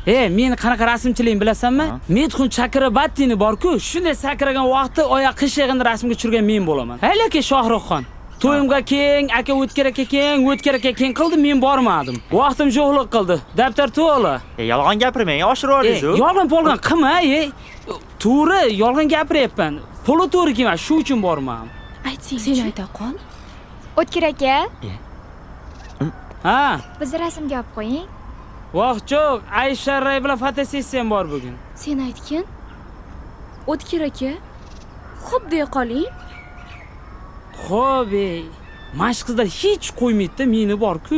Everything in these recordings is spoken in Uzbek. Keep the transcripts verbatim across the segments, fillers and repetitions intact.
E, meni qanaqa rasmchiligim bilasanmi? Medxun Chakrabattini bor-ku, shunday sakragan vaqtda oyoq qishig'ini rasmga tushirgan men bo'laman. Haylaki Shohruxxon. To'yimga keng, aka O'tkir aka keng, O'tkir aka keng qildi, men bormadim. Vaqtim yo'qlik qildi. Daftar to'la. E, yolg'on gapirmang, oshirib oldingiz-ku. Yolg'on bo'lgan qilma, ey. To'g'ri, yolg'on gapiryapman. Puli to'g'ri emas, shu uchun bormadim. Ayting, sen ayta qol. O'tkir aka. Ha, Bizni rasmga olib qo'ying. vaqtjo'q, Aysha Ray bilan fotosessiyam bor bugun. Sen aytgin. O'tkir aka. Xo'p deya qoling. Xo'p, ey. Mashq qizlar hech qo'ymaydi-da, meni bor-ku.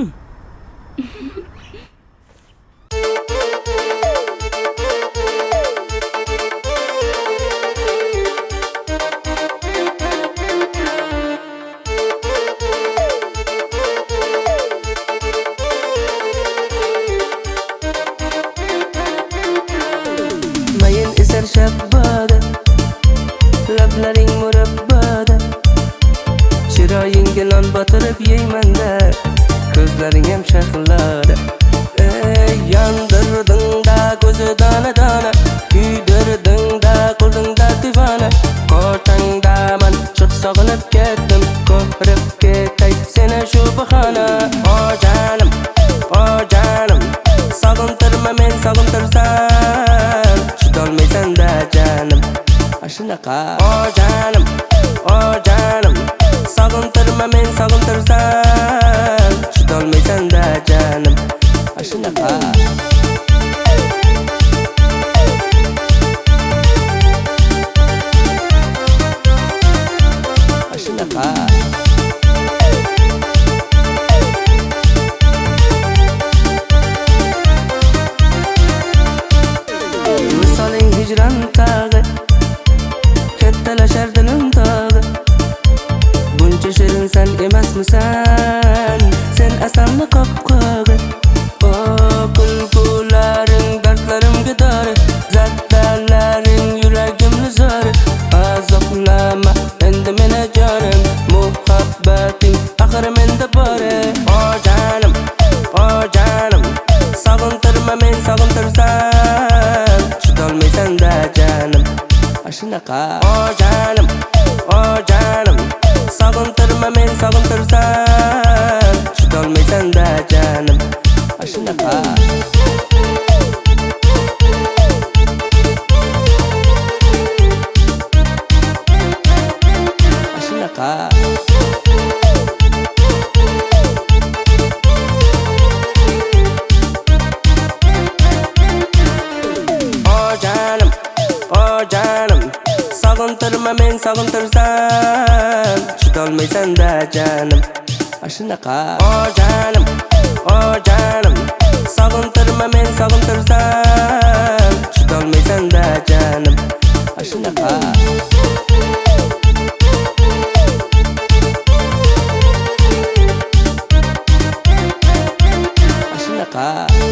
Mayin eser shabbada, lablaring murabbada, chiroyingga non botirib yeyman-da, ko'zlaring ham shahllada. Ey, yondirding-da ko'zi dona-dona, kuydirding-da qo'lingda divona, qo'rtangda man chiq sog'inib ketdim, ko'rib ketay seni shu bahona. O jonim, o jonim, sog'intirma men sog'intirsam, chidolmaysan-da jonim. Shunaqa. O jonim, o jonim, sog'intirma men sog'intirsam, chidolmaysan-da jonim. Shunaqa. Shunaqa. Misoling hijron tag'i, kattalashar dilim tag'i. Buncha shirin sen emasmisan, sen asalni qopqog'i. O kulgularing dardlarimga dori, zattalaring yuragimni zori. Azoblama endi meni jonim, muhabbating axir menda bor. O jonim, o jonim, sog'intirma men sog'intirsam, chidolmaysan-da jonim. Shunaqa. O jonim, o jonim, sog'intirma men sog'intirsam, chidolmaysan-da jonim. Shunaqa. Shunaqa. O jonim, o jonim, sog'intirma men sog'intirsam, chidolmaysan-da jonim. Shunaqa. O jonim, o jonim, sog'intirma men sog'intirsam, chidolmaysan-da jonim. Shunaqa. Shunaqa.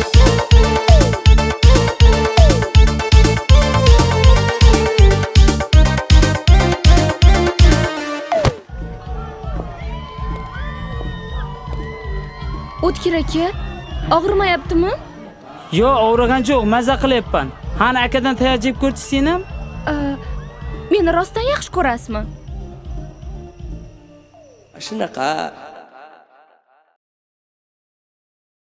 O'tkir aka, og'rimayaptimi? Yo'q, og'rigan yo'q, maza qilyapman. Qani akadan tayyor jeb ko'rchi sen ham? Meni rostdan yaxshi ko'rasizmi? Shunaqa.